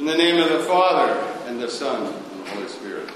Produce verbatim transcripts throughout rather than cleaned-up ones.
the name of the Father, and the Son, and the Holy Spirit.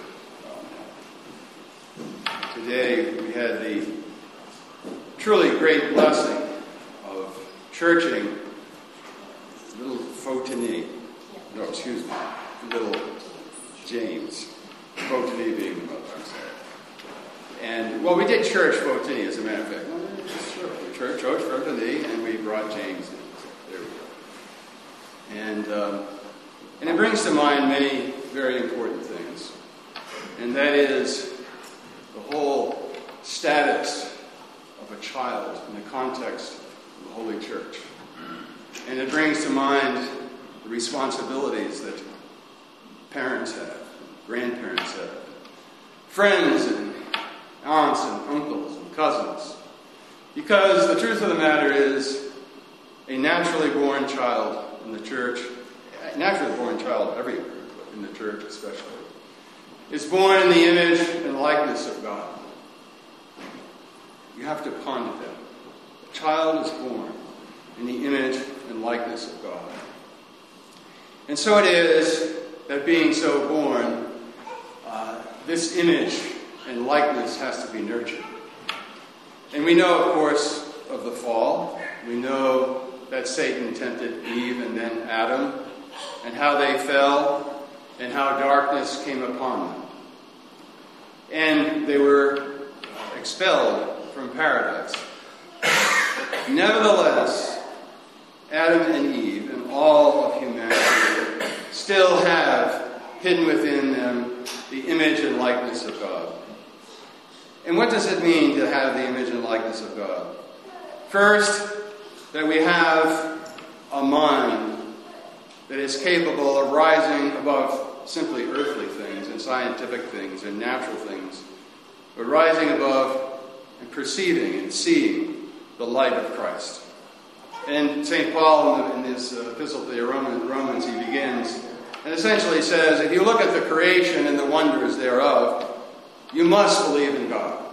Today we had the truly great blessing of churching little Fotini. No, excuse me, little James. Fotini being the mother, I'm sorry. And, well, we did church Fotini, as a matter of fact. We church, church Fotini, and we brought James in. There we go. And, um, and it brings to mind many very important things. And that is the whole status of a child in the context of the Holy Church. And it brings to mind the responsibilities that parents have, grandparents have, friends and aunts and uncles and cousins. Because the truth of the matter is, a naturally born child in the church, a naturally born child everywhere, but in the church especially, is born in the image and likeness of God. You have to ponder that. A child is born in the image and likeness of God. And so it is that being so born, uh, this image and likeness has to be nurtured. And we know, of course, of the fall. We know that Satan tempted Eve and then Adam, and how they fell, and how darkness came upon them. And they were expelled from paradise. Nevertheless, Adam and Eve and all of humanity still have hidden within them the image and likeness of God. And what does it mean to have the image and likeness of God? First, that we have a mind that is capable of rising above simply earthly things and scientific things and natural things, but rising above and perceiving and seeing the light of Christ. And Saint Paul, in his epistle to the Romans, he begins and essentially says, if you look at the creation and the wonders thereof, you must believe in God.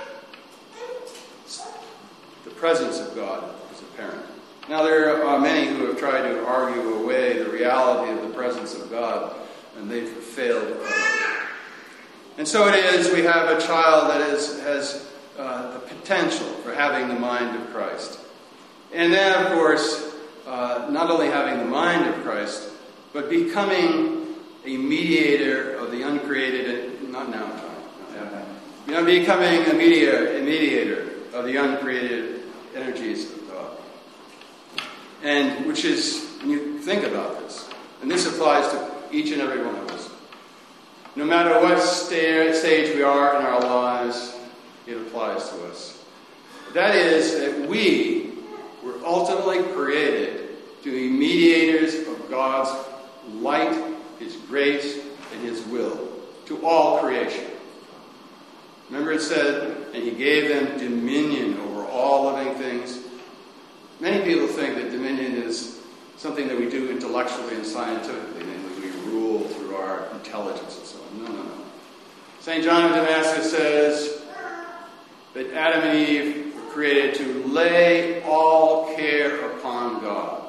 The presence of God is apparent. Now, there are many who have tried to argue away the reality of the presence of God, and they've failed. And so it is, we have a child that is, has uh, the potential for having the mind of Christ. And then, of course, uh, not only having the mind of Christ, but becoming a mediator of the uncreated, not now, John, you know, becoming a mediator, a mediator of the uncreated energies of God. And which is, when you think about this, and this applies to each and every one of us, no matter what sta- stage we are in our lives, it applies to us. That is that we were ultimately created to be mediators of God's light, His grace, and His will to all creation. Remember it said, and He gave them dominion over all living things. Many people think that dominion is something that we do intellectually and scientifically, namely we rule through our intelligence and so on. No, no, no. Saint John of Damascus says that Adam and Eve were created to lay all care upon God.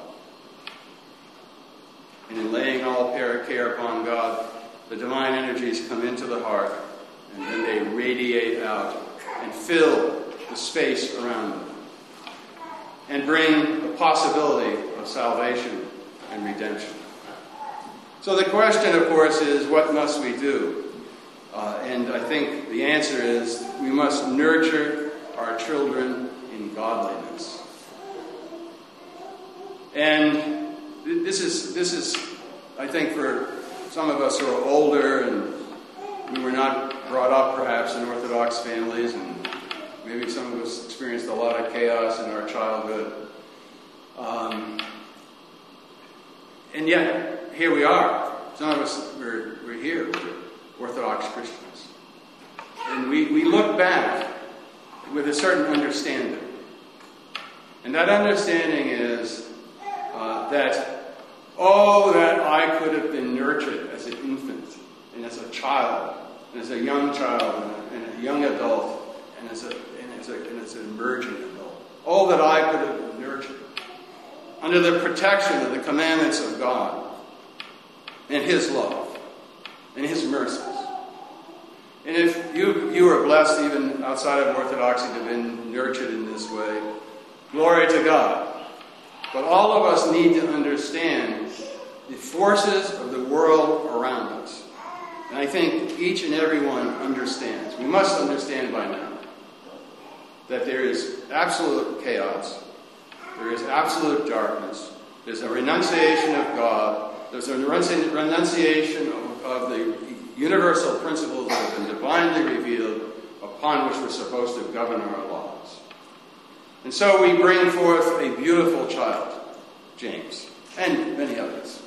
And in laying all care upon God, the divine energies come into the heart, and then they radiate out and fill the space around them and bring the possibility of salvation and redemption. So the question, of course, is what must we do? Uh, and I think the answer is we must nurture our children in godliness. And this is, this is, I think, for some of us who are older and we were not brought up perhaps in Orthodox families, and maybe some of us experienced a lot of chaos in our childhood. Um, and yet, here we are. Some of us, we're, we're here, we're Orthodox Christians. And we, we look back with a certain understanding. And that understanding is uh, that, oh, that I could have been nurtured as an infant, and as a child, and as a young child, and a, and a young adult, and as, a, and, as a, and as an emerging adult. Oh, that I could have been nurtured under the protection of the commandments of God. and His love and His mercies. And if you you are blessed even outside of Orthodoxy to have been nurtured in this way, glory to God. But all of us need to understand the forces of the world around us. And I think each and every one understands. We must understand by now that there is absolute chaos. There is absolute darkness. There's a renunciation of God. There's a renunciation of, of the universal principles that have been divinely revealed upon which we're supposed to govern our lives. And so we bring forth a beautiful child, James, and many others.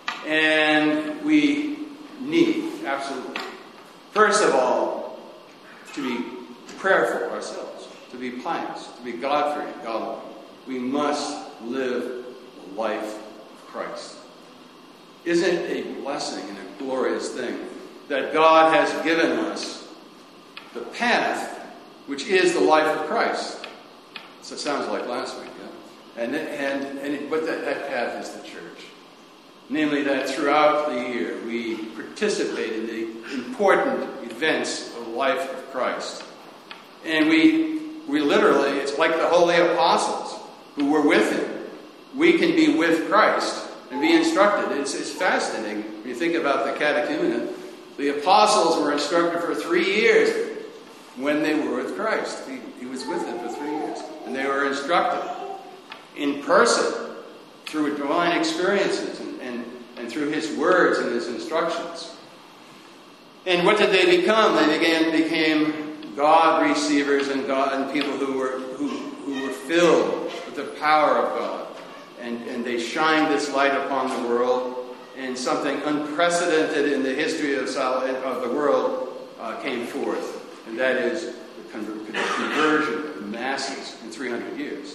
And we need, absolutely, first of all, to be prayerful ourselves, to be pious, to be God-fearing, God-loving. We must live the life of Christ. Isn't it a blessing and a glorious thing that God has given us the path which is the life of Christ? So it sounds like last week, yeah? And, and, and but that, that path is the church. Namely that throughout the year we participate in the important events of the life of Christ. And we, we literally, it's like the holy apostles who were with Him. We can be with Christ and be instructed. It's, it's fascinating when you think about the catechumenate. The apostles were instructed for three years when they were with Christ. He, he was with them for three years. And they were instructed in person through divine experiences and, and, and through His words and His instructions. And what did they become? They began became God receivers and God and people who were who, who were filled with the power of God. And, and they shined this light upon the world, and something unprecedented in the history of, of the world uh, came forth. And that is the conversion of the masses in three hundred years.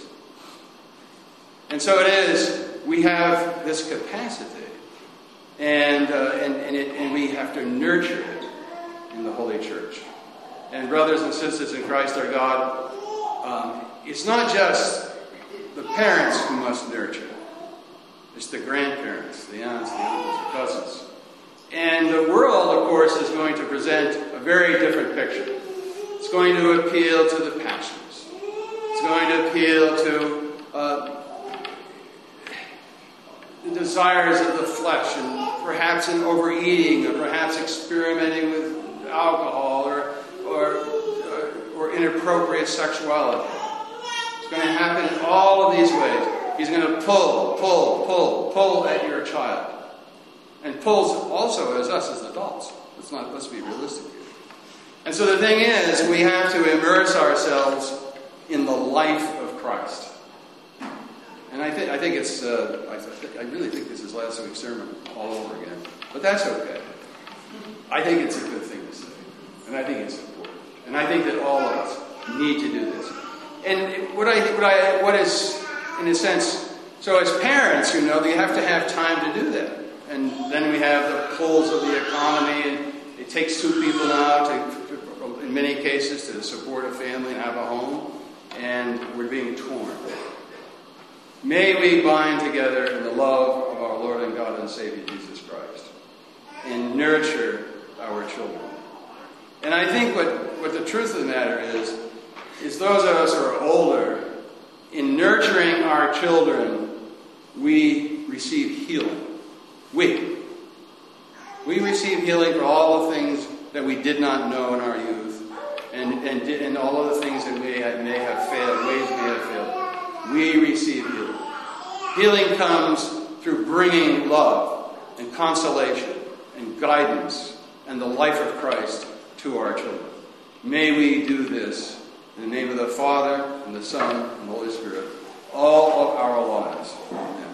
And so it is, we have this capacity, and, uh, and, and, it, and we have to nurture it in the Holy Church. And brothers and sisters in Christ our God, um, it's not just the parents who must nurture. It's the grandparents, the aunts, the uncles, the cousins. And the world, of course, is going to present a very different picture. It's going to appeal to the passions. It's going to appeal to uh, the desires of the flesh, and perhaps an overeating, or perhaps experimenting with alcohol, or or, uh, or inappropriate sexuality. It's going to happen in all of these ways. He's going to pull, pull, pull, pull at your child. And pulls also as us as adults. Let's not let's be realistic here. And so the thing is, we have to immerse ourselves in the life of Christ. And I think I think it's uh, I, th- I really think this is last week's sermon all over again. But that's okay. I think it's a good thing to say. And I think it's important. And I think that all of us need to do this. And what I what I what is in a sense, so as parents, you know, you have to have time to do that. And then we have the pulls of the economy, and it takes two people now to, in many cases, to support a family and have a home, and we're being torn. May we bind together in the love of our Lord and God and Savior Jesus Christ, and nurture our children. And I think what, what the truth of the matter is, is those of us who are older, in nurturing our children, we receive healing. We. We receive healing for all the things that we did not know in our youth, and, and, did, and all of the things that may have, may have failed, ways may have failed. We receive healing. Healing comes through bringing love and consolation and guidance and the life of Christ to our children. May we do this in the name of the Father, and the Son, and the Holy Spirit, all of our lives. Amen.